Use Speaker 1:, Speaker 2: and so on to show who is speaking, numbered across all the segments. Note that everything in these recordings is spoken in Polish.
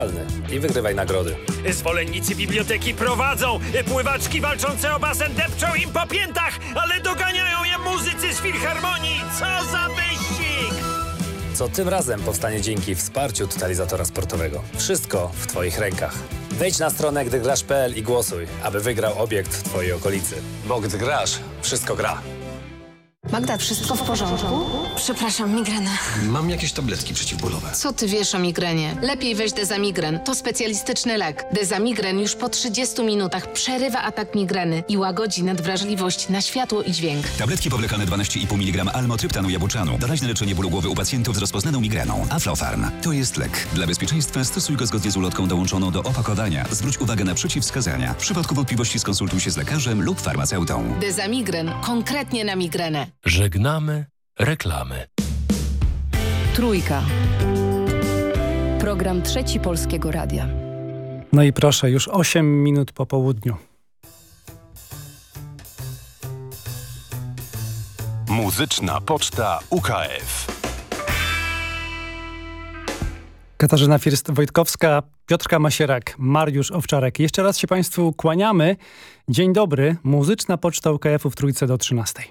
Speaker 1: i wygrywaj nagrody.
Speaker 2: Zwolennicy biblioteki prowadzą. Pływaczki walczące o basen depczą im po piętach, ale doganiają je muzycy z filharmonii. Co za wyścig!
Speaker 1: Co tym razem powstanie dzięki wsparciu Totalizatora Sportowego. Wszystko w Twoich rękach. Wejdź na stronę gdygrasz.pl i głosuj, aby wygrał obiekt w Twojej okolicy. Bo gdy grasz, wszystko gra.
Speaker 3: Magda, wszystko w porządku?
Speaker 4: Przepraszam, migrena.
Speaker 5: Mam jakieś tabletki przeciwbólowe.
Speaker 3: Co ty wiesz o migrenie? Lepiej weź Dezamigren. To specjalistyczny lek. Dezamigren już po 30 minutach przerywa atak migreny i łagodzi nadwrażliwość na światło i dźwięk.
Speaker 6: Tabletki powlekane 12,5 mg almotryptanu jabłczanu. Doraźne leczenie bólu głowy u pacjentów z rozpoznaną migreną. Aflofarm. To jest lek. Dla bezpieczeństwa stosuj go zgodnie z ulotką dołączoną do opakowania. Zwróć uwagę na przeciwwskazania. W przypadku wątpliwości skonsultuj się z lekarzem lub farmaceutą.
Speaker 3: Dezamigren. Konkretnie na migrenę.
Speaker 7: Żegnamy reklamy.
Speaker 8: Trójka. Program Trzeci Polskiego Radia.
Speaker 9: No i proszę, już 8 minut po południu.
Speaker 7: Muzyczna Poczta UKF.
Speaker 9: Katarzyna First-Wojtkowska, Piotrka Masierak, Mariusz Owczarek. Jeszcze raz się Państwu kłaniamy. Dzień dobry. Muzyczna Poczta UKF-u w Trójce do 13.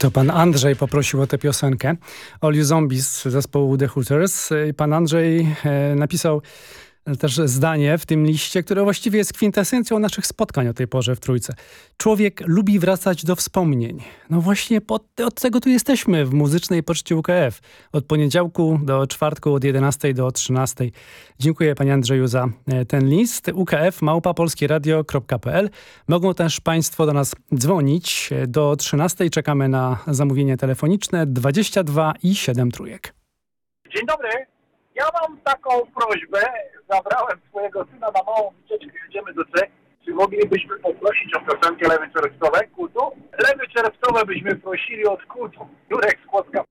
Speaker 9: To pan Andrzej poprosił o tę piosenkę. All You Zombies z zespołu The Hooters. Pan Andrzej napisał też zdanie w tym liście, które właściwie jest kwintesencją naszych spotkań o tej porze w Trójce. Człowiek lubi wracać do wspomnień. No właśnie od tego tu jesteśmy w Muzycznej Poczcie UKF. Od poniedziałku do czwartku, od 11 do 13. Dziękuję panie Andrzeju za ten list. ukf@polskieradio.pl. Mogą też państwo do nas dzwonić. Do 13 czekamy na zamówienie telefoniczne 22 i 7 trójek.
Speaker 4: Dzień dobry. Ja mam taką prośbę. Zabrałem swojego syna na małą wycieczkę, jedziemy do Czech. Czy moglibyśmy poprosić o piosenkę Lewy Czerwcowe, Kutu? Lewy Czerwcowe byśmy prosili od Kutu. Jurek z Kłodzka.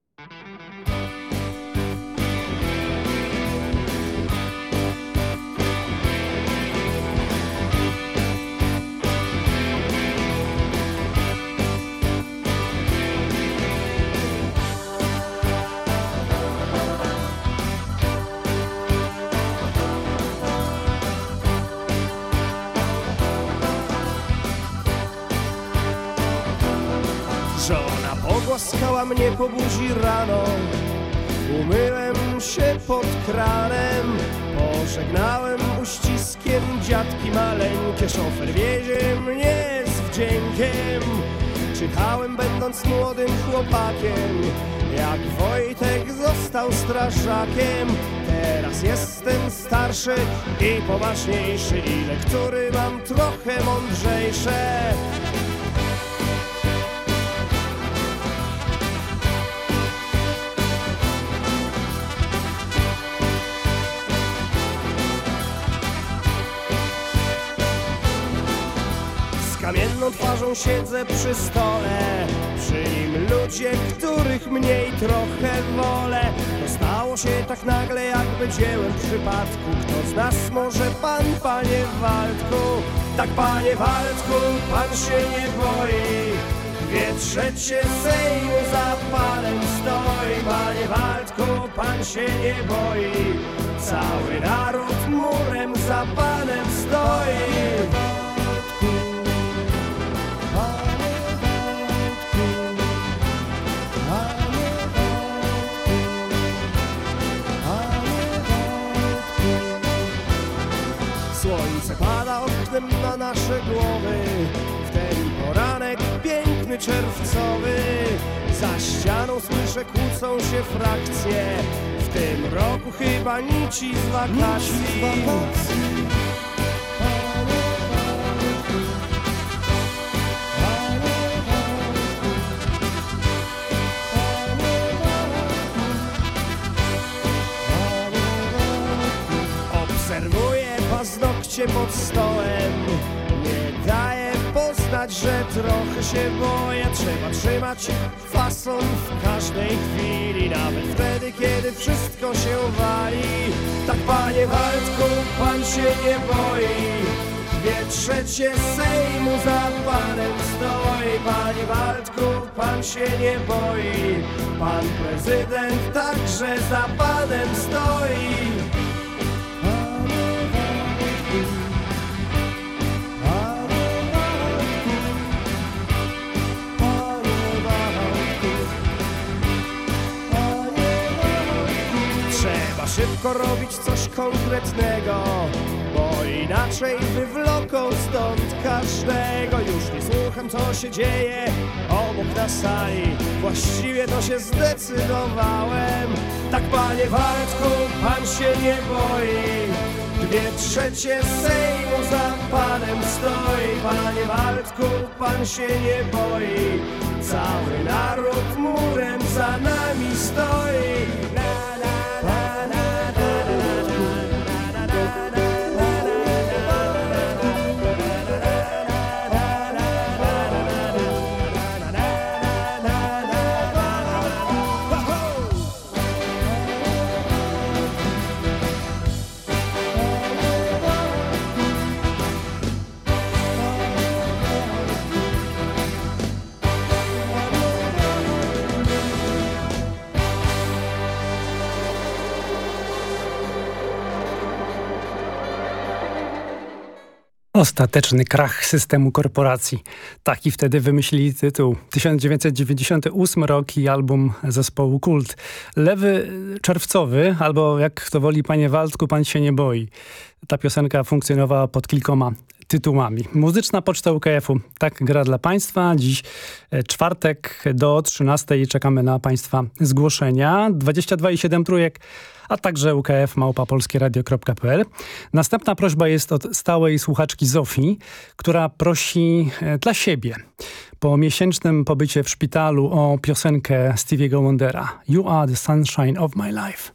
Speaker 10: Żona pogłaskała mnie po buzi rano, umyłem się pod kranem, pożegnałem uściskiem dziadki maleńkie, szofer wiezie mnie z wdziękiem. Czytałem będąc młodym chłopakiem, jak Wojtek został strażakiem. Teraz jestem starszy i poważniejszy i lektury mam trochę mądrzejsze. Kamienną twarzą siedzę przy stole, przy nim ludzie, których mniej trochę wolę. To stało się tak nagle, jakby dziełem przypadku. Kto z nas może pan, panie Waldku? Tak, panie Waldku, pan się nie boi. 2/3 Sejmu za panem stoi. Panie Waldku, pan się nie boi. Cały naród murem za panem stoi. Słońce pada oknem na nasze głowy, w ten poranek piękny czerwcowy. Za ścianą słyszę, kłócą się frakcje, w tym roku chyba nici z wakacji. Obserwuję paznokcie pod stołem, nie daje poznać, że trochę się boję. Trzeba trzymać fason w każdej chwili, nawet wtedy, kiedy wszystko się wali. Tak, panie Waldku, pan się nie boi. 2/3 Sejmu za panem stoi. Panie Waldku, pan się nie boi. Pan prezydent także za panem stoi. Szybko robić coś konkretnego, bo inaczej wywloką stąd każdego. Już nie słucham, co się dzieje obok na sali, właściwie to się zdecydowałem. Tak, panie Waldku, pan się nie boi. 2/3 Sejmu za panem stoi. Panie Waldku, pan się nie boi. Cały naród murem za nami stoi.
Speaker 9: Ostateczny krach systemu korporacji. Taki wtedy wymyślili tytuł. 1998 rok i album zespołu Kult. Lewy czerwcowy, albo jak to woli panie Waldku, pan się nie boi. Ta piosenka funkcjonowała pod kilkoma tytułami. Muzyczna Poczta UKF-u. Tak gra dla państwa. Dziś czwartek do 13 czekamy na państwa zgłoszenia. 22,7 trójek, a także ukf@polskieradio.pl. Następna prośba jest od stałej słuchaczki Zofii, która prosi dla siebie po miesięcznym pobycie w szpitalu o piosenkę Stevie'ego Wondera. You are the sunshine of my life.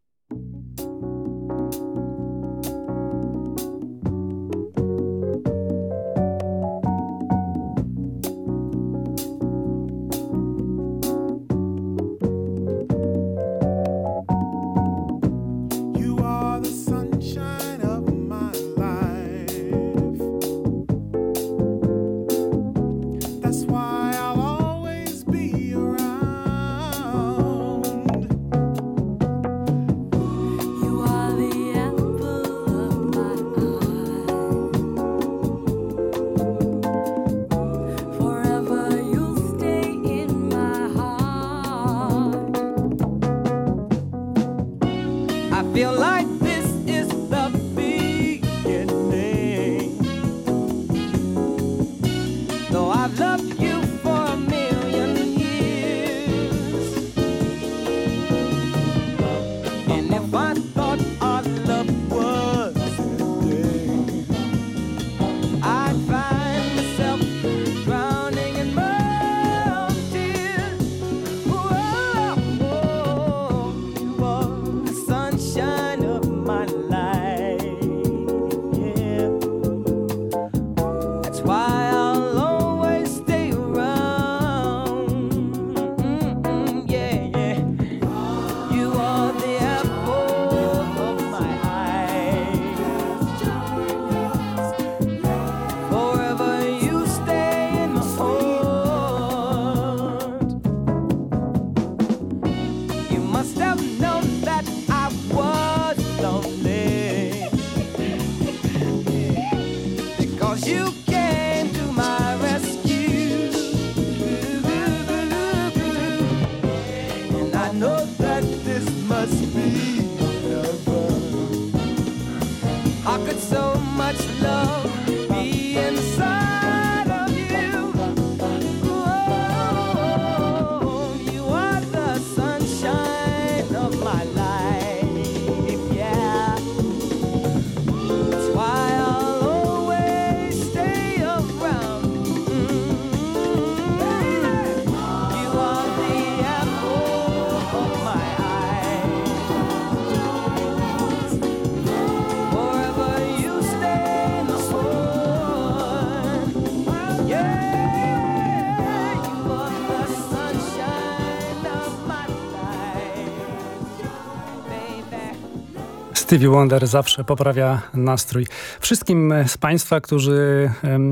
Speaker 9: Stevie Wonder zawsze poprawia nastrój. Wszystkim z państwa, którzy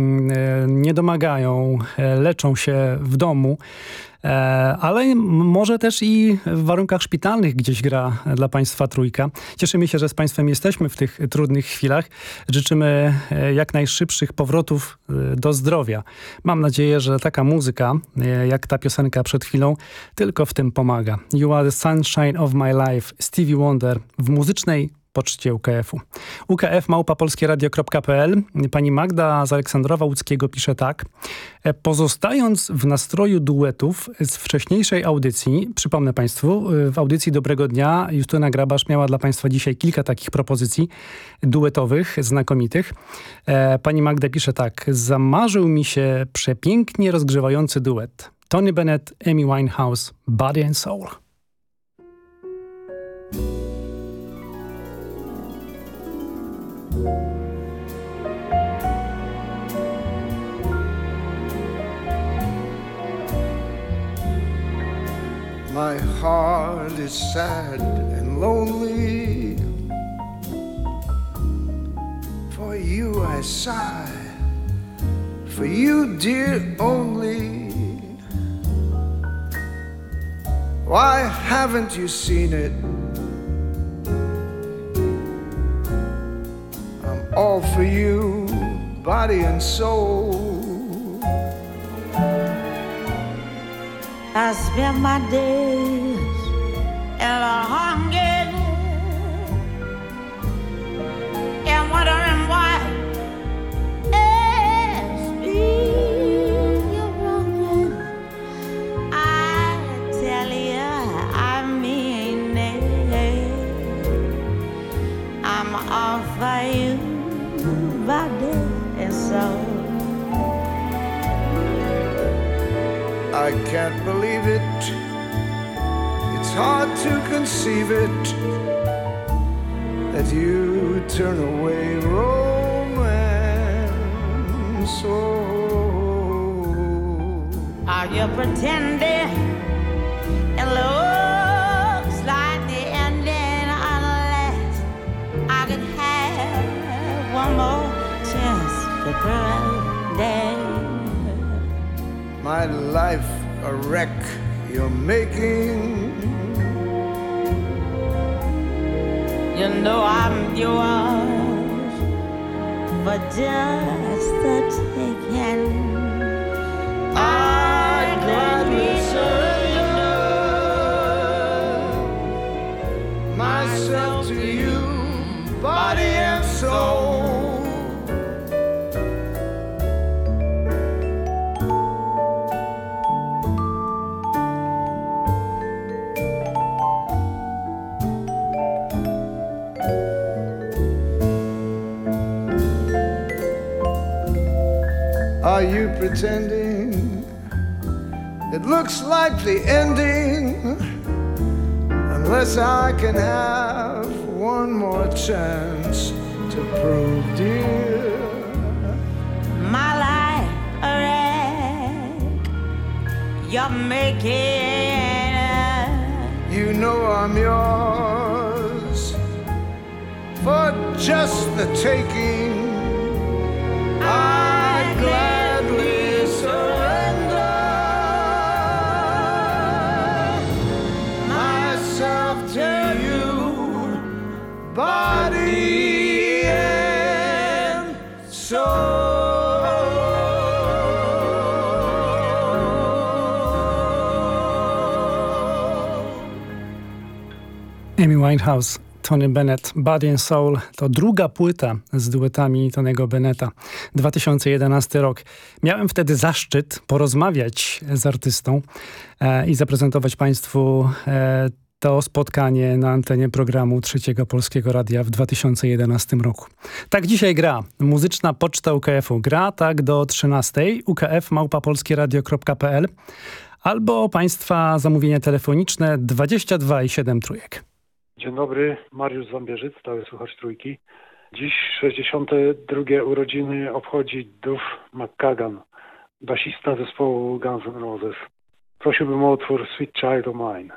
Speaker 9: nie domagają, leczą się w domu, ale może też i w warunkach szpitalnych gdzieś gra dla państwa trójka. Cieszymy się, że z państwem jesteśmy w tych trudnych chwilach. Życzymy jak najszybszych powrotów do zdrowia. Mam nadzieję, że taka muzyka, jak ta piosenka przed chwilą, tylko w tym pomaga. You are the sunshine of my life. Stevie Wonder w muzycznej Poczcie UKF-u. ukf@polskieradio.pl. Pani Magda z Aleksandrowa Łódzkiego pisze tak. Pozostając w nastroju duetów z wcześniejszej audycji, przypomnę państwu, w audycji Dobrego Dnia Justyna Grabasz miała dla państwa dzisiaj kilka takich propozycji duetowych, znakomitych. Pani Magda pisze tak. Zamarzył mi się przepięknie rozgrzewający duet. Tony Bennett, Amy Winehouse, Body and Soul.
Speaker 10: My heart is sad and lonely. For you I sigh, for you, dear, only. Why haven't you seen it? I'm all for you, body and soul.
Speaker 11: I spend my days in a hunger and wondering why it's me you're wronging. I tell you, I mean it. I'm all for you, body and soul.
Speaker 10: I can't believe it. It's hard to conceive it that you turn away romance. Oh.
Speaker 11: Are you pretending? It looks like the ending unless I could have one more chance to pretend.
Speaker 10: My life a wreck you're making.
Speaker 11: You know I'm yours for just the taking. I'd gladly surrender
Speaker 10: myself to you, body and soul. Are you pretending? It looks like the ending, unless I can have one more chance to prove, dear,
Speaker 11: my life a wreck you're making.
Speaker 10: You know I'm yours for just the taking. I'd gladly surrender myself to you, body and soul.
Speaker 9: Amy Winehouse, Tony Bennett, Body and Soul to druga płyta z duetami Tonego Bennetta. 2011 rok. Miałem wtedy zaszczyt porozmawiać z artystą i zaprezentować Państwu to spotkanie na antenie programu Trzeciego Polskiego Radia w 2011 roku. Tak dzisiaj gra. Muzyczna poczta UKF-u. Gra tak do 13. ukf@polskieradio.pl albo Państwa zamówienia telefoniczne 22 i 7 trójek.
Speaker 12: Dzień dobry, Mariusz Zambierzyc, stały słuchacz Trójki. Dziś 62. urodziny obchodzi Duff McKagan, basista zespołu Guns N' Roses. Prosiłbym o utwór Sweet Child O' Mine.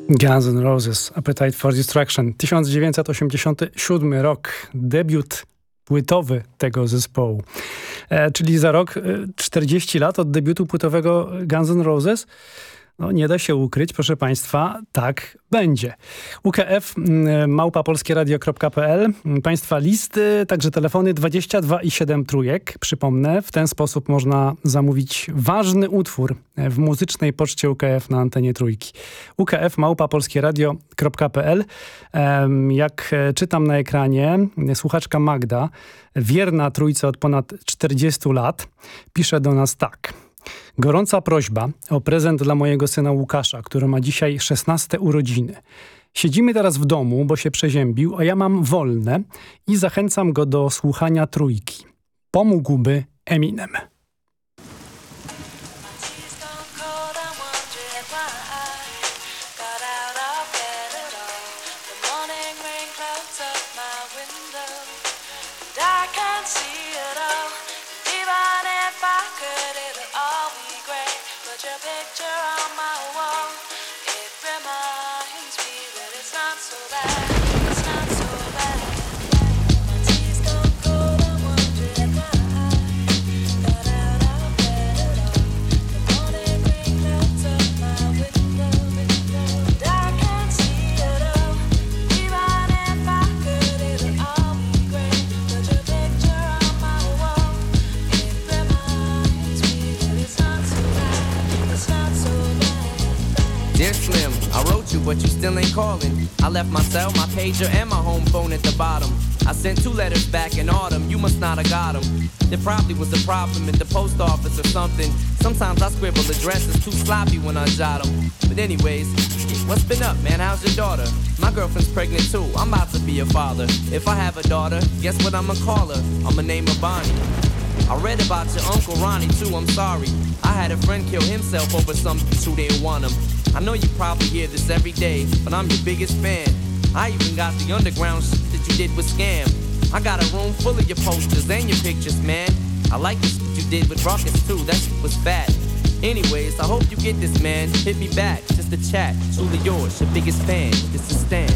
Speaker 9: Guns N' Roses, Appetite for Destruction. 1987 rok, debiut płytowy tego zespołu. Czyli za rok 40 lat od debiutu płytowego Guns N' Roses. No, nie da się ukryć, proszę Państwa, tak będzie. UKF@polskieradio.pl. Państwa listy, także telefony 22 i 7 trójek. Przypomnę, w ten sposób można zamówić ważny utwór w muzycznej poczcie UKF na antenie trójki. UKF@polskieradio.pl. Jak czytam na ekranie, słuchaczka Magda, wierna trójce od ponad 40 lat, pisze do nas tak. Gorąca prośba o prezent dla mojego syna Łukasza, który ma dzisiaj 16 urodziny. Siedzimy teraz w domu, bo się przeziębił, a ja mam wolne i zachęcam go do słuchania trójki. Pomógłby Eminem.
Speaker 13: But you still ain't calling. I left my cell, my pager, and my home phone at the bottom. I sent 2 letters back in autumn, you must not have got them. There probably was a problem in the post office or something. Sometimes I scribble addresses too sloppy when I jot them. But anyways, what's been up, man? How's your daughter? My girlfriend's pregnant too, I'm about to be a father. If I have a daughter, guess what I'ma call her? I'ma name her Bonnie. I read about your Uncle Ronnie too, I'm sorry. I had a friend kill himself over some bitch who didn't want him. I know you probably hear this every day, but I'm your biggest fan. I even got the underground shit that you did with Scam. I got a room full of your posters and your pictures, man. I like the shit you did with Ruckus too, that shit was fat. Anyways, I hope you get this, man. Hit me back, just a chat. Truly yours, your biggest fan. This is Stan.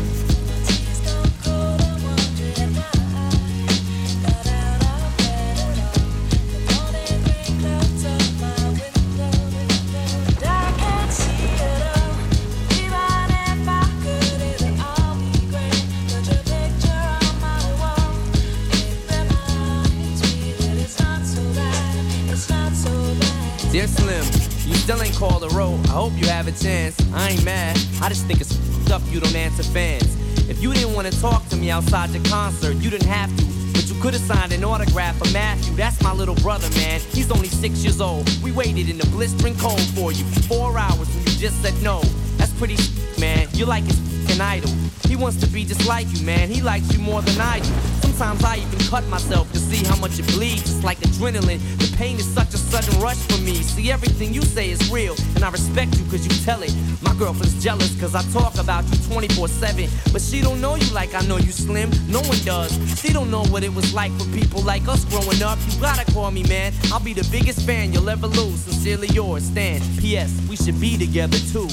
Speaker 13: Dear Slim, you still ain't called a row. I hope you have a chance. I ain't mad. I just think it's up you don't answer fans. If you didn't want to talk to me outside the concert, you didn't have to. But you could have signed an autograph for Matthew. That's my little brother, man. He's only 6 years old. We waited in the blistering cold for you for 4 hours and you just said no. That's pretty man. You're like his f***ing idol. He wants to be just like you, man. He likes you more than I do. Sometimes I even cut myself to see how much it bleeds. It's like adrenaline. The pain is such a sudden rush for me. See, everything you say is real, and I respect you cause you tell it. My girlfriend's jealous cause I talk about you 24/7. But she don't know you like I know you, Slim. No one does. She don't know what it was like for people like us growing up. You gotta call me, man. I'll be the biggest fan you'll ever lose. Sincerely yours, Stan. P.S. We should be together too.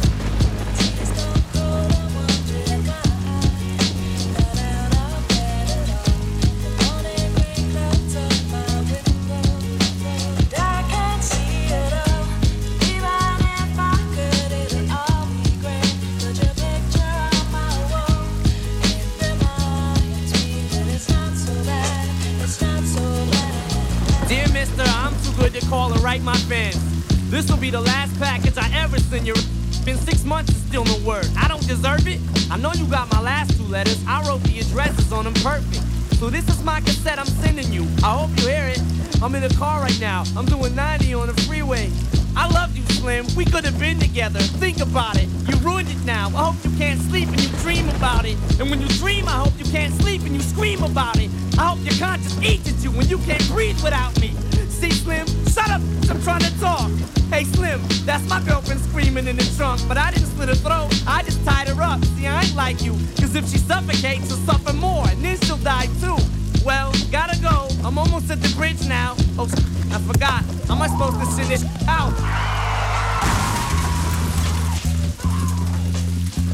Speaker 13: Call and write my fans. This will be the last package I ever send you. Been 6 months and still no word. I don't deserve it. I know you got my last 2 letters. I wrote the addresses on them perfect. So this is my cassette I'm sending you. I hope you hear it. I'm in the car right now. I'm doing 90 on the freeway. I love you, Slim. We could have been together. Think about it. You ruined it now. I hope you can't sleep and you dream about it. And when you dream, I hope you can't sleep and you scream about it. I hope your conscience eats at you when you can't breathe without me. See, Slim, shut up, I'm trying to talk. Hey, Slim, that's my girlfriend screaming in the trunk. But I didn't slit her throat, I just tied her up. See, I ain't like you, cause if she suffocates, she'll suffer more, and then she'll die too. Well, gotta go, I'm almost at the bridge now. Oh, I forgot, how am I supposed to send this out?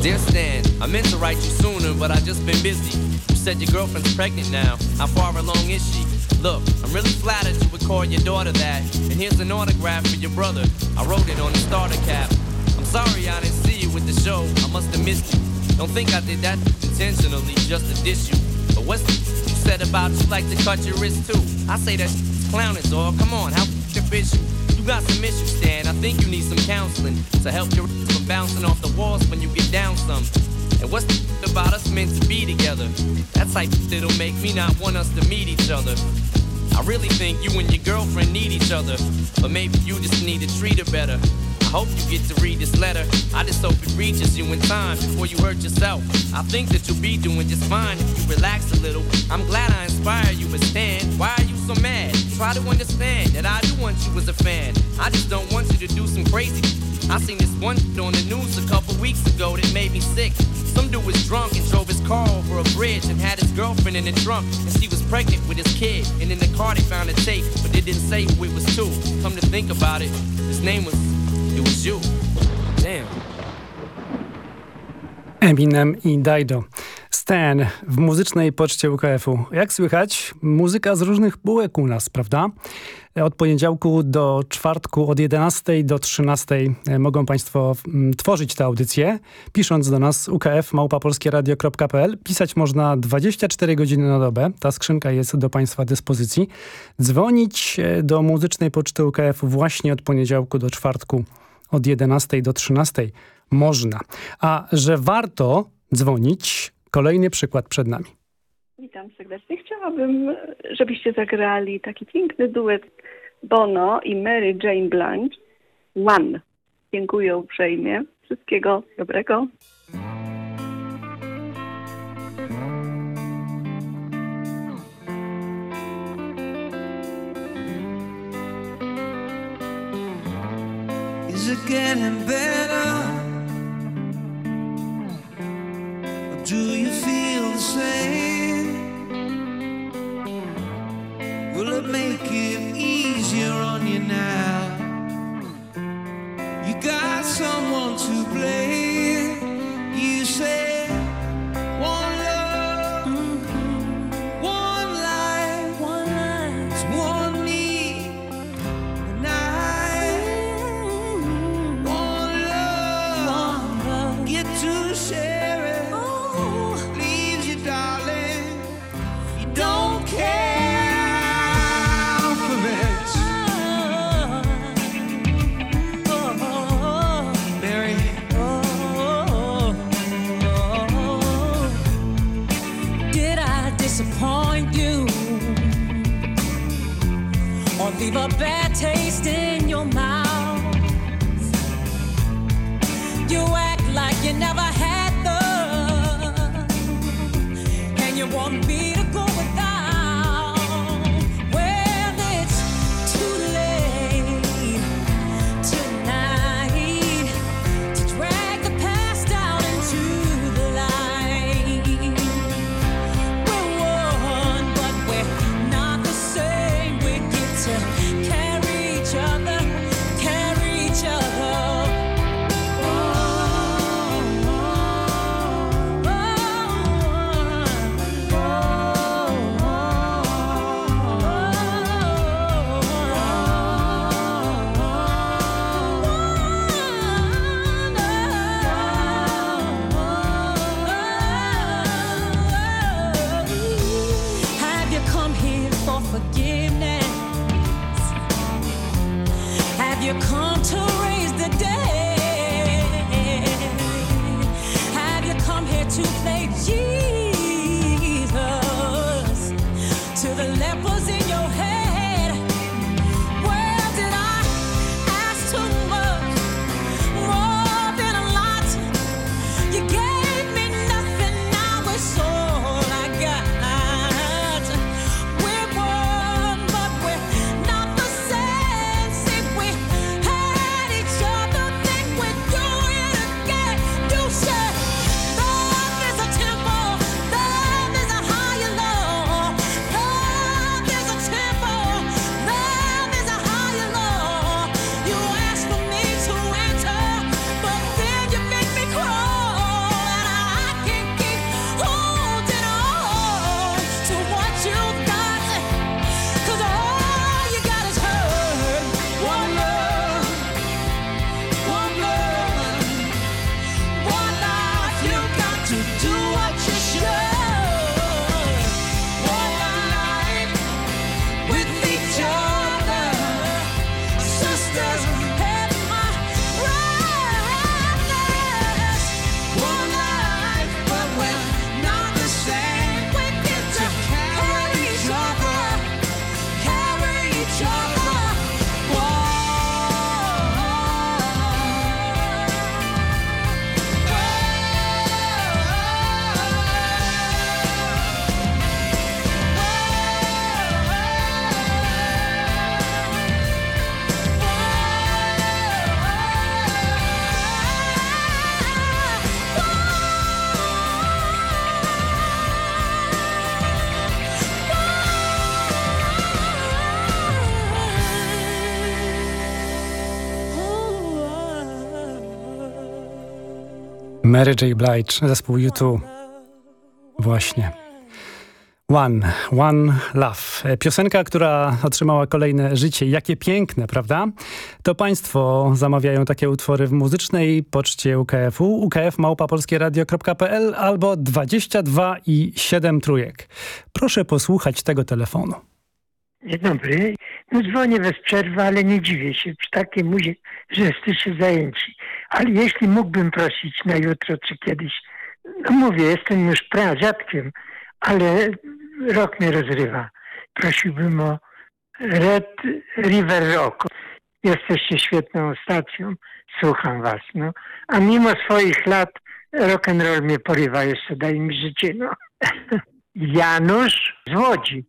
Speaker 13: Dear Stan, I meant to write you sooner, but I've just been busy. You said your girlfriend's pregnant now. How far along is she? Look, I'm really flattered you would call your daughter that. And here's an autograph for your brother. I wrote it on the starter cap. I'm sorry I didn't see you with the show. I must have missed you. Don't think I did that intentionally just to diss you. But what's you said about you like to cut your wrist too? I say that clowning, dog. Come on, how fish you? You got some issues, Stan. I think you need some counseling to help your from bouncing off the walls when you get down some. And what's about us meant to be together? That's like that'll make me not want us to meet each other. I really think you and your girlfriend need each other, but maybe you just need to treat her better. I hope you get to read this letter. I just hope it reaches you in time before you hurt yourself. I think that you'll be doing just fine if you relax a little. I'm glad I inspire you, but Stan, why are you so mad? Try to understand that I do want you as a fan. I just don't want you to do some crazy. I seen this one on the news a couple weeks ago that made me sick. Some dude was drunk and drove his car over a bridge and had his girlfriend in the trunk, and she was pregnant with his kid. And in the car they found a tape, but they didn't say who it was to. Come to think about it, his name was, it was you. Damn.
Speaker 9: Eminem i Dido. Stan w muzycznej poczcie UKF-u. Jak słychać, muzyka z różnych półek u nas, prawda? Od poniedziałku do czwartku od 11 do 13 mogą Państwo tworzyć tę audycję, pisząc do nas ukf@polskieradio.pl. Pisać można 24 godziny na dobę. Ta skrzynka jest do Państwa dyspozycji. Dzwonić do muzycznej poczty UKF-u właśnie od poniedziałku do czwartku od 11 do 13 można. A że warto dzwonić, kolejny przykład przed nami.
Speaker 14: Witam serdecznie. Chciałabym, żebyście zagrali taki piękny duet Bono i Mary Jane Blanche. One. Dziękuję uprzejmie. Wszystkiego dobrego.
Speaker 15: Is it getting better? Or do you feel the same? Will it make it easier on you now? You got someone to blame. You say one love, one life, it's one need, and one love, get to share it. Leaves you, darling, you don't care.
Speaker 16: Disappoint you or leave a bad taste in your mouth. You act like you never had love, and you want me to go without. Well, it's too late tonight to drag the past out into the light. You come to raise the dead? Have you come here to play Jesus to the lepers in your head? Well, did I ask too much, more than a lot? You gave me nothing, now it's all I got. We're one, but we're not the same. See, we had
Speaker 9: Mary J. Blige, zespół U2. Właśnie. One Love. Piosenka, która otrzymała kolejne życie. Jakie piękne, prawda? To państwo zamawiają takie utwory w muzycznej poczcie UKF-u, ukf@polskieradio.pl albo 22 i 7 trójek. Proszę posłuchać tego telefonu.
Speaker 17: Dzień dobry. No dzwonię bez przerwy, ale nie dziwię się przy takiej muzie, że jesteście zajęci. Ale jeśli mógłbym prosić na jutro czy kiedyś, no mówię, jestem już pradziadkiem, ale rok mnie rozrywa. Prosiłbym o Red River Rock. Jesteście świetną stacją, słucham was, no. A mimo swoich lat rock'n'roll mnie porywa, jeszcze daje mi życie, no. Janusz z Łodzi.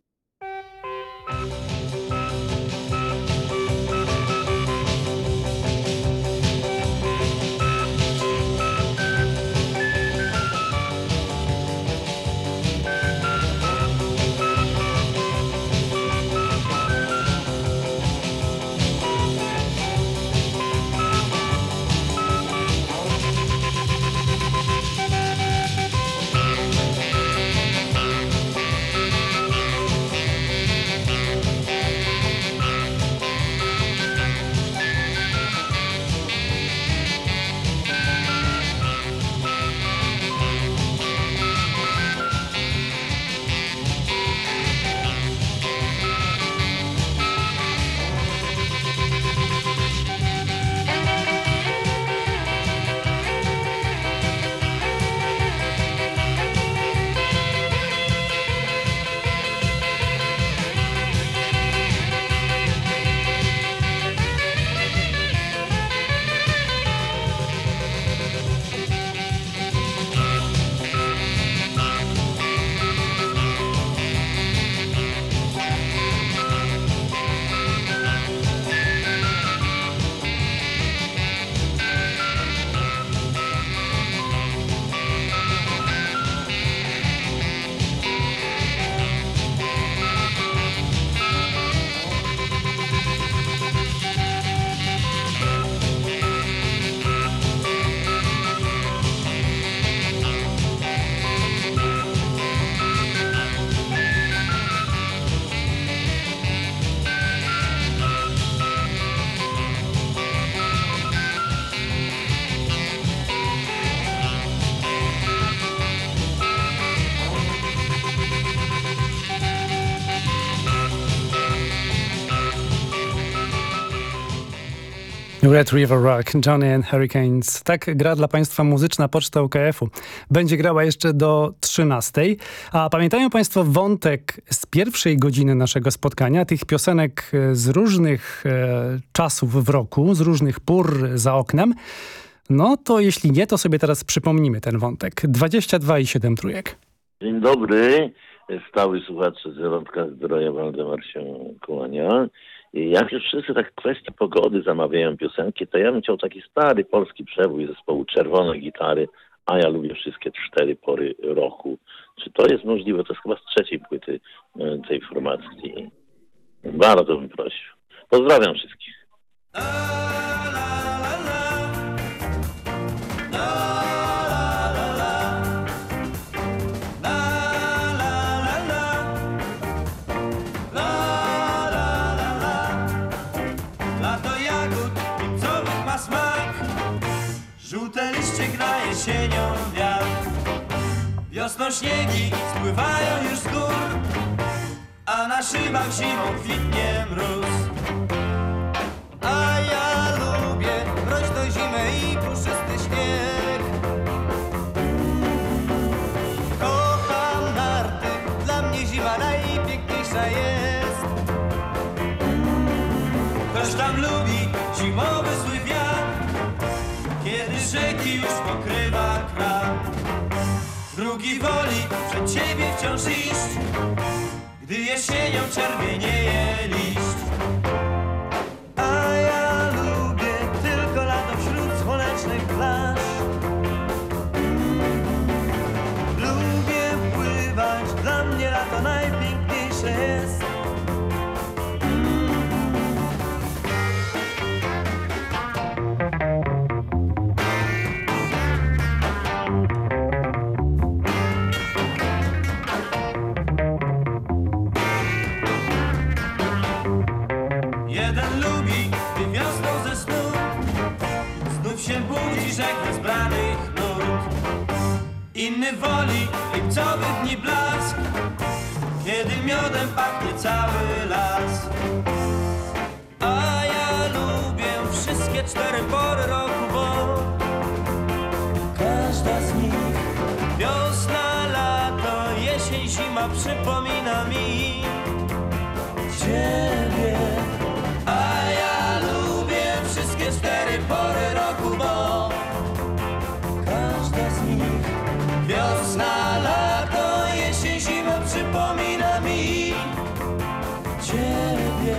Speaker 9: Red River Rock, Johnny and Hurricanes. Tak gra dla państwa muzyczna poczta UKF-u. Będzie grała jeszcze do 13:00. A pamiętają państwo wątek z pierwszej godziny naszego spotkania, tych piosenek z różnych czasów w roku, z różnych pór za oknem? No to jeśli nie, to sobie teraz przypomnimy ten wątek. 22 i 7 trójek.
Speaker 18: Dzień dobry. Stały słuchacz z Rądka Zdroja Waldemar się kłania. Jak już wszyscy tak kwestii pogody zamawiają piosenki, to ja bym chciał taki stary polski przebój zespołu Czerwone Gitary, a ja lubię wszystkie 4 pory roku. Czy to jest możliwe? To jest chyba z 3. płyty tej formacji. Bardzo bym prosił. Pozdrawiam wszystkich.
Speaker 15: Żółte liście gra jesienią wiatr. Wiosną śniegi spływają już z gór, a na szybach zimą kwitnie mróz. A ja lubię mroźną zimę i puszysty śnieg. Kocham narty, dla mnie zima najpiękniejsza jest. Ktoś tam lubi zimowy zły wiatr, kiedy rzeki już pokrywa krak. Drugi woli przed ciebie wciąż iść, gdy jesienią czerwienieje liść. A ja lubię tylko lato wśród słonecznych plaż. Lubię pływać, dla mnie lato najpiękniejsze jest. zimny woli, lipcowych dni blask, kiedy miodem pachnie cały las. A ja lubię wszystkie 4 pory roku, bo każda z nich, wiosna, lato, jesień, zima, przypomina mi ciebie. A ja lubię wszystkie 4 pory roku, bo każda z nich, wiosna, lato, jesień, zima, przypomina mi ciebie.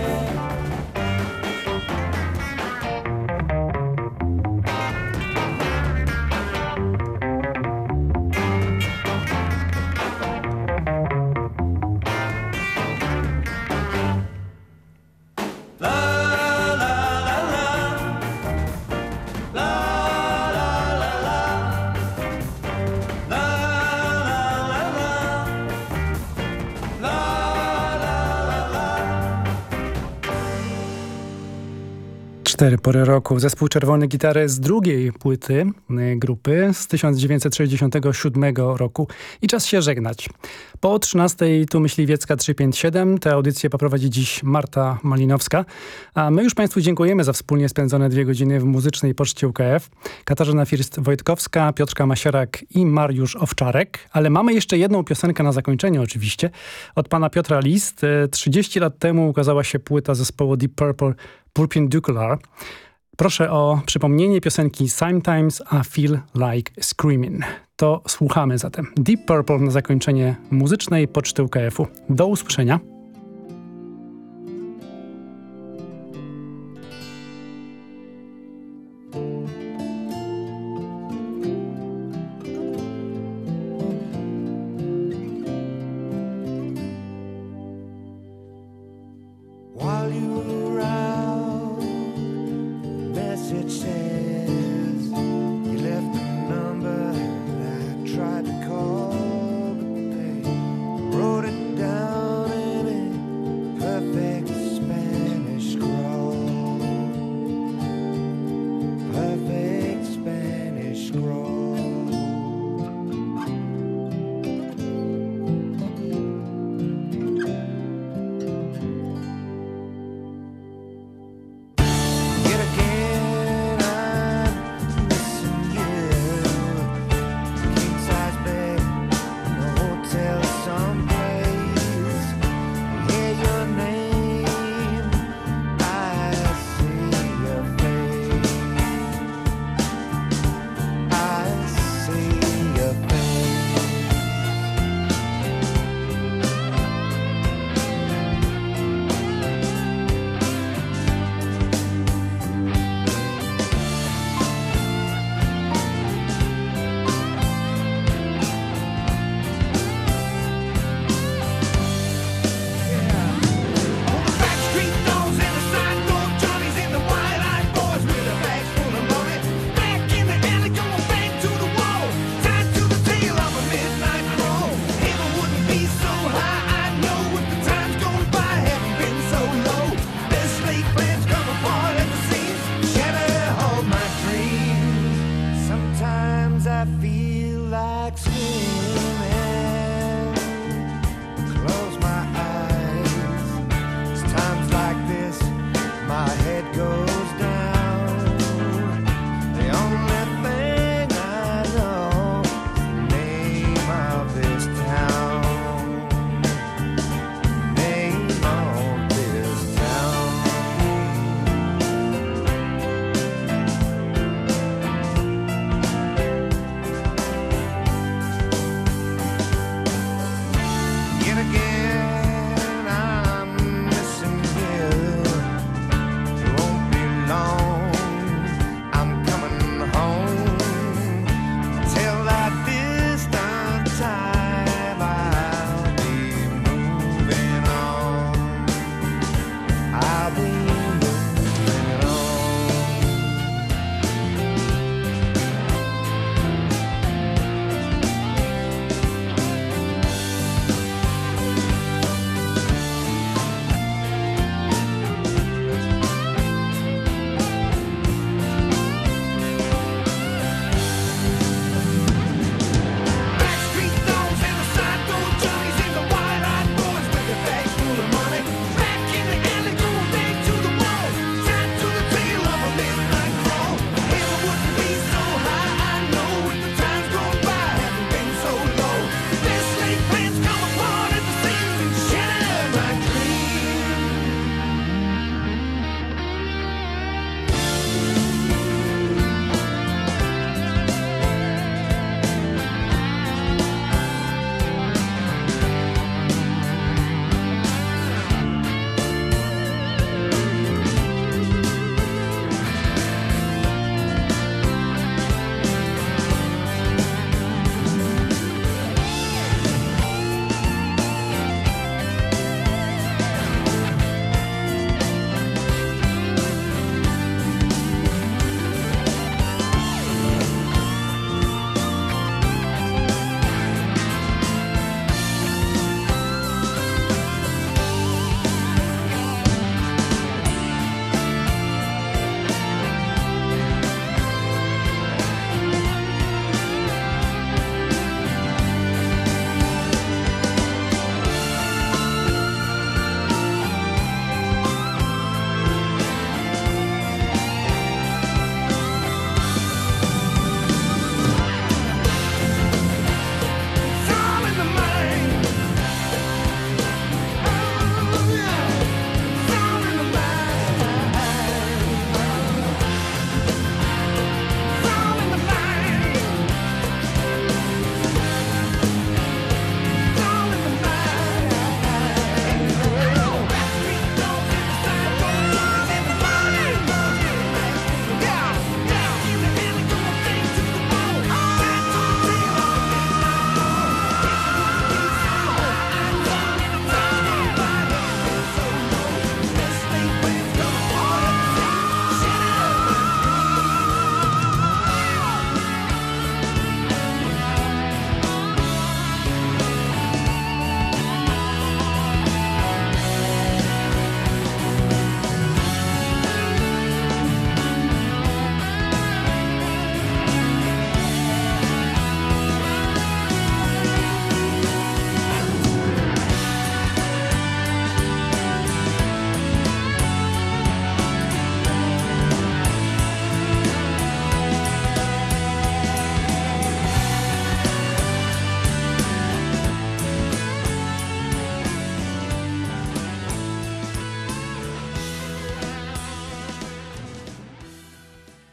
Speaker 9: Cztery pory roku. Zespół Czerwony Gitary z drugiej płyty grupy z 1967 roku. I czas się żegnać. Po 13:00 tu Myśliwiecka 357. Tę audycję poprowadzi dziś Marta Malinowska. A my już Państwu dziękujemy za wspólnie spędzone 2 godziny w muzycznej poczcie UKF. Katarzyna First-Wojtkowska, Piotrka Masierak i Mariusz Owczarek. Ale mamy jeszcze jedną piosenkę na zakończenie oczywiście. Od pana Piotra List. 30 lat temu ukazała się płyta zespołu Deep Purple Perpendicular. Proszę o przypomnienie piosenki Sometimes I Feel Like Screaming. To słuchamy zatem. Deep Purple na zakończenie muzycznej poczty UKF-u. Do usłyszenia.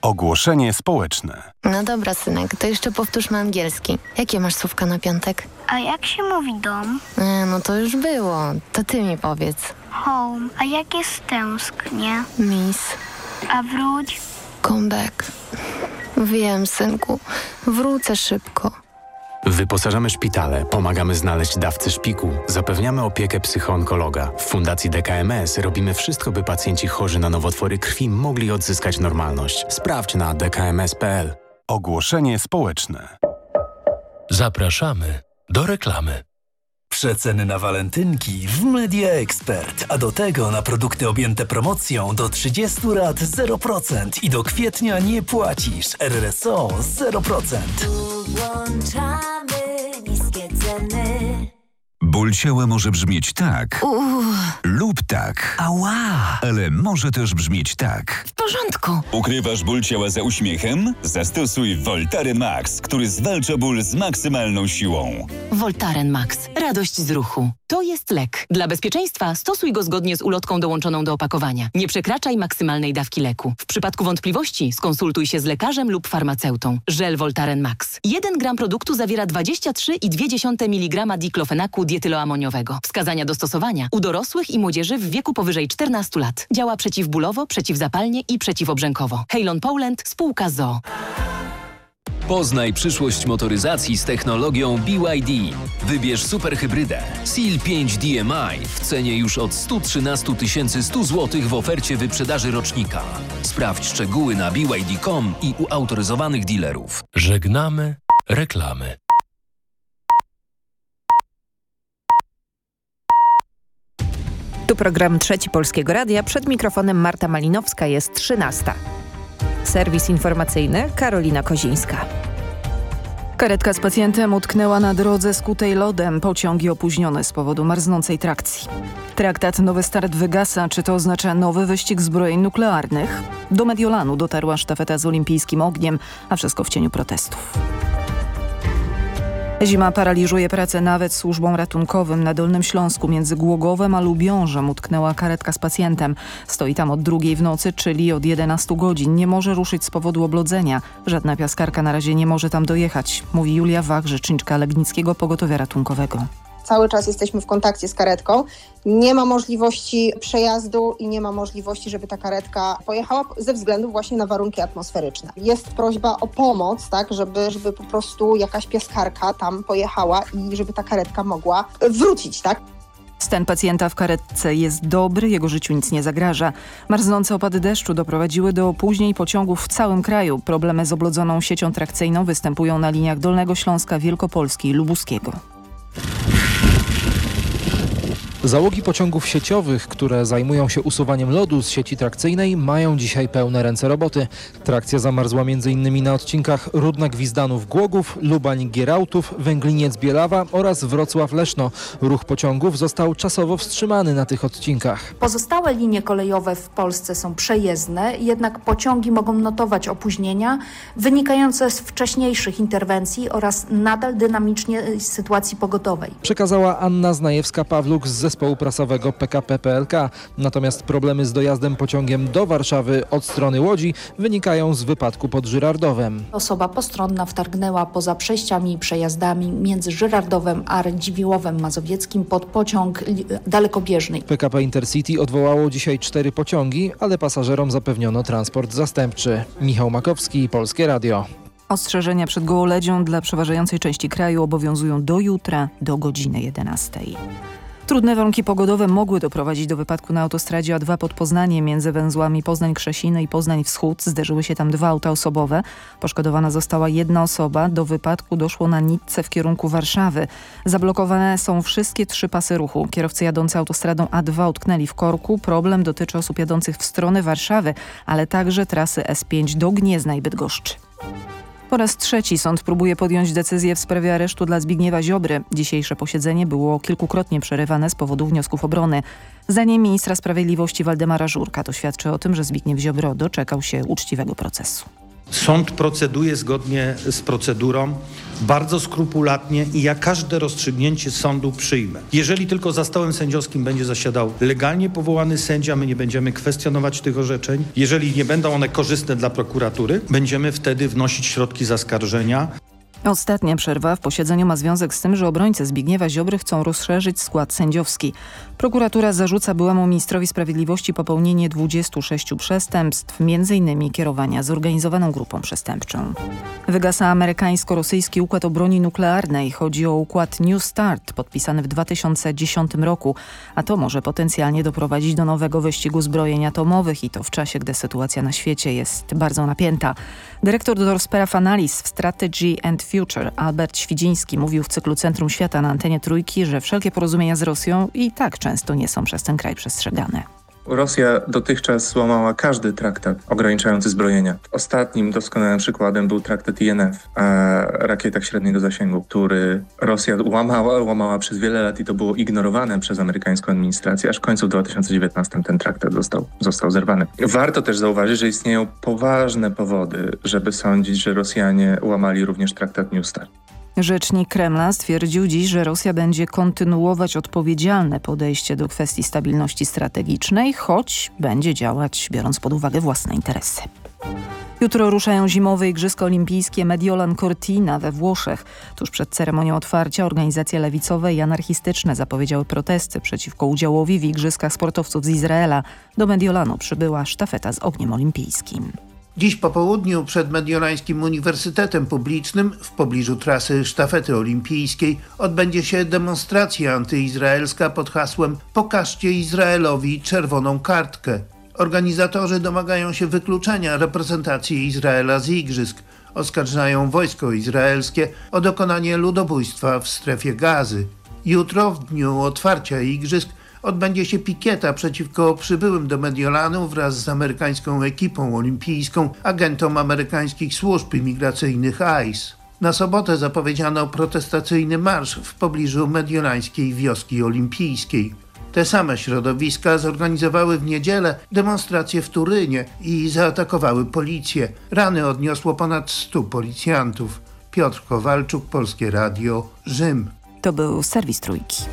Speaker 7: Ogłoszenie społeczne.
Speaker 19: No dobra, synek, to jeszcze powtórzmy angielski. Jakie masz słówka na piątek?
Speaker 20: A jak się mówi dom?
Speaker 19: No to już było. To ty mi powiedz.
Speaker 20: Home. A jak jest tęsknie?
Speaker 19: Miss.
Speaker 20: A wróć?
Speaker 19: Come back. Wiem, synku. Wrócę szybko.
Speaker 21: Wyposażamy szpitale, pomagamy znaleźć dawcę szpiku, zapewniamy opiekę psychoonkologa. W Fundacji DKMS robimy wszystko, by pacjenci chorzy na nowotwory krwi mogli odzyskać normalność. Sprawdź na dkms.pl.
Speaker 7: Ogłoszenie społeczne. Zapraszamy do reklamy.
Speaker 22: Przeceny na walentynki w Media Expert, a do tego na produkty objęte promocją do 30 lat 0% i do kwietnia nie płacisz. RRSO 0%.
Speaker 16: Włączamy niskie ceny.
Speaker 6: Ból ciała może brzmieć tak lub tak.
Speaker 16: Ała!
Speaker 6: Ale może też brzmieć tak.
Speaker 16: W porządku.
Speaker 6: Ukrywasz ból ciała za uśmiechem? Zastosuj Voltaren Max, który zwalcza ból z maksymalną siłą.
Speaker 23: Voltaren Max. Radość z ruchu. To jest lek. Dla bezpieczeństwa stosuj go zgodnie z ulotką dołączoną do opakowania. Nie przekraczaj maksymalnej dawki leku. W przypadku wątpliwości skonsultuj się z lekarzem lub farmaceutą. Żel Voltaren Max. 1 gram produktu zawiera 23,2 mg diklofenaku dietyloamoniowego. Wskazania do stosowania u dorosłych i młodzieży w wieku powyżej 14 lat. Działa przeciwbólowo, przeciwzapalnie i przeciwobrzękowo. Heilon Poland, spółka ZOO.
Speaker 24: Poznaj przyszłość motoryzacji z technologią BYD. Wybierz superhybrydę Seal 5 DMI w cenie już od 113 100 zł w ofercie wyprzedaży rocznika. Sprawdź szczegóły na BYD.com i u autoryzowanych dealerów.
Speaker 7: Żegnamy reklamy.
Speaker 25: Tu program Trzeci Polskiego Radia. Przed mikrofonem Marta Malinowska, jest 13. Serwis informacyjny Karolina Kozińska. Karetka z pacjentem utknęła na drodze skutej lodem. Pociągi opóźnione z powodu marznącej trakcji. Traktat Nowy Start wygasa. Czy to oznacza nowy wyścig zbrojeń nuklearnych? Do Mediolanu dotarła sztafeta z olimpijskim ogniem, a wszystko w cieniu protestów. Zima paraliżuje pracę nawet służbom ratunkowym. Na Dolnym Śląsku między Głogowem a Lubiążem utknęła karetka z pacjentem. Stoi tam od 2:00 w nocy, czyli od 11 godzin. Nie może ruszyć z powodu oblodzenia. Żadna piaskarka na razie nie może tam dojechać, mówi Julia Wach, rzeczniczka Legnickiego Pogotowia Ratunkowego.
Speaker 26: Cały czas jesteśmy w kontakcie z karetką. Nie ma możliwości przejazdu i nie ma możliwości, żeby ta karetka pojechała ze względu właśnie na warunki atmosferyczne. Jest prośba o pomoc, tak, żeby po prostu jakaś piaskarka tam pojechała i żeby ta karetka mogła wrócić, tak?
Speaker 25: Stan pacjenta w karetce jest dobry, jego życiu nic nie zagraża. Marznące opady deszczu doprowadziły do opóźnień pociągów w całym kraju. Problemy z oblodzoną siecią trakcyjną występują na liniach Dolnego Śląska, Wielkopolski i Lubuskiego.
Speaker 27: Załogi pociągów sieciowych, które zajmują się usuwaniem lodu z sieci trakcyjnej, mają dzisiaj pełne ręce roboty. Trakcja zamarzła m.in. na odcinkach Rudnek-Wizdanów-Głogów, Lubań-Gierałtów, Węgliniec-Bielawa oraz Wrocław-Leszno. Ruch pociągów został czasowo wstrzymany na tych odcinkach.
Speaker 28: Pozostałe linie kolejowe w Polsce są przejezdne, jednak pociągi mogą notować opóźnienia wynikające z wcześniejszych interwencji oraz nadal dynamicznie sytuacji pogodowej.
Speaker 27: Przekazała Anna Znajewska-Pawluk z zespołu prasowego PKP PLK. Natomiast problemy z dojazdem pociągiem do Warszawy od strony Łodzi wynikają z wypadku pod Żyrardowem.
Speaker 28: Osoba postronna wtargnęła poza przejściami i przejazdami między Żyrardowem a Radziwiłłowem Mazowieckim pod pociąg dalekobieżny.
Speaker 27: PKP Intercity odwołało dzisiaj 4 pociągi, ale pasażerom zapewniono transport zastępczy. Michał Makowski, Polskie Radio.
Speaker 25: Ostrzeżenia przed gołoledzią dla przeważającej części kraju obowiązują do jutra, do godziny 11. Trudne warunki pogodowe mogły doprowadzić do wypadku na autostradzie A2 pod Poznaniem między węzłami Poznań-Krzesiny i Poznań-Wschód. Zderzyły się tam 2 auta osobowe. Poszkodowana została 1 osoba. Do wypadku doszło na nitce w kierunku Warszawy. Zablokowane są wszystkie 3 pasy ruchu. Kierowcy jadący autostradą A2 utknęli w korku. Problem dotyczy osób jadących w stronę Warszawy, ale także trasy S5 do Gniezna i Bydgoszczy. Po raz 3 sąd próbuje podjąć decyzję w sprawie aresztu dla Zbigniewa Ziobry. Dzisiejsze posiedzenie było kilkukrotnie przerywane z powodu wniosków obrony. Zdaniem ministra sprawiedliwości Waldemara Żurka to świadczy o tym, że Zbigniew Ziobro doczekał się uczciwego procesu.
Speaker 1: Sąd proceduje zgodnie z procedurą, bardzo skrupulatnie i ja każde rozstrzygnięcie sądu przyjmę. Jeżeli tylko za stołem sędziowskim będzie zasiadał legalnie powołany sędzia, my nie będziemy kwestionować tych orzeczeń. Jeżeli nie będą one korzystne dla prokuratury, będziemy wtedy wnosić środki zaskarżenia.
Speaker 25: Ostatnia przerwa w posiedzeniu ma związek z tym, że obrońcy Zbigniewa Ziobry chcą rozszerzyć skład sędziowski. Prokuratura zarzuca byłemu ministrowi sprawiedliwości popełnienie 26 przestępstw, m.in. kierowania zorganizowaną grupą przestępczą. Wygasa amerykańsko-rosyjski układ o broni nuklearnej. Chodzi o układ New Start podpisany w 2010 roku, a to może potencjalnie doprowadzić do nowego wyścigu zbrojeń atomowych i to w czasie, gdy sytuacja na świecie jest bardzo napięta. Dyrektor do spraw analiz w Strategy and Future Albert Świdziński mówił w cyklu Centrum Świata na antenie Trójki, że wszelkie porozumienia z Rosją i tak często nie są przez ten kraj przestrzegane.
Speaker 2: Rosja dotychczas złamała każdy traktat ograniczający zbrojenia. Ostatnim doskonałym przykładem był traktat INF o rakietach średniego zasięgu, który Rosja łamała przez wiele lat i to było ignorowane przez amerykańską administrację, aż w końcu w 2019 ten traktat został zerwany. Warto też zauważyć, że istnieją poważne powody, żeby sądzić, że Rosjanie łamali również traktat New Start.
Speaker 25: Rzecznik Kremla stwierdził dziś, że Rosja będzie kontynuować odpowiedzialne podejście do kwestii stabilności strategicznej, choć będzie działać biorąc pod uwagę własne interesy. Jutro ruszają zimowe Igrzyska Olimpijskie Mediolan Cortina we Włoszech. Tuż przed ceremonią otwarcia organizacje lewicowe i anarchistyczne zapowiedziały protesty przeciwko udziałowi w Igrzyskach sportowców z Izraela. Do Mediolanu przybyła sztafeta z ogniem olimpijskim.
Speaker 3: Dziś po południu przed Mediolańskim Uniwersytetem Publicznym w pobliżu trasy sztafety olimpijskiej odbędzie się demonstracja antyizraelska pod hasłem „Pokażcie Izraelowi czerwoną kartkę”. Organizatorzy domagają się wykluczenia reprezentacji Izraela z igrzysk. Oskarżają wojsko izraelskie o dokonanie ludobójstwa w strefie Gazy. Jutro, w dniu otwarcia igrzysk, odbędzie się pikieta przeciwko przybyłym do Mediolanu wraz z amerykańską ekipą olimpijską agentom amerykańskich służb imigracyjnych ICE. Na sobotę zapowiedziano protestacyjny marsz w pobliżu mediolańskiej wioski olimpijskiej. Te same środowiska zorganizowały w niedzielę demonstracje w Turynie i zaatakowały policję. Rany odniosło ponad 100 policjantów. Piotr Kowalczuk, Polskie Radio, Rzym.
Speaker 25: To był serwis Trójki.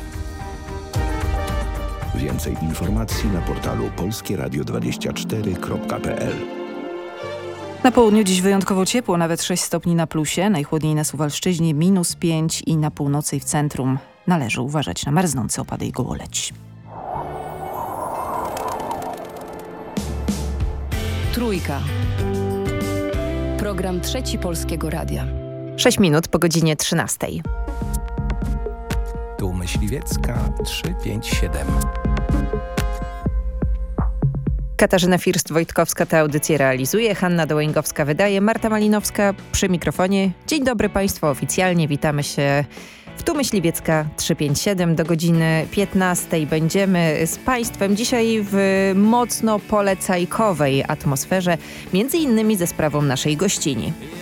Speaker 4: Więcej informacji na portalu polskieradio24.pl.
Speaker 25: Na południu dziś wyjątkowo ciepło, nawet 6 stopni na plusie, najchłodniej na Suwalszczyźnie -5 i na północy i w centrum. Należy uważać na marznące opady i gołoleć.
Speaker 5: Trójka. Program Trzeci Polskiego Radia.
Speaker 8: 6 minut po godzinie 13.
Speaker 10: Tu Myśliwiecka 357.
Speaker 8: Katarzyna First-Wojtkowska tę audycję realizuje, Hanna Dołęgowska wydaje, Marta Malinowska przy mikrofonie. Dzień dobry Państwu oficjalnie, witamy się w Tu Myśliwiecka 357 do godziny 15. Będziemy z Państwem dzisiaj w mocno polecajkowej atmosferze, między innymi ze sprawą naszej gościni.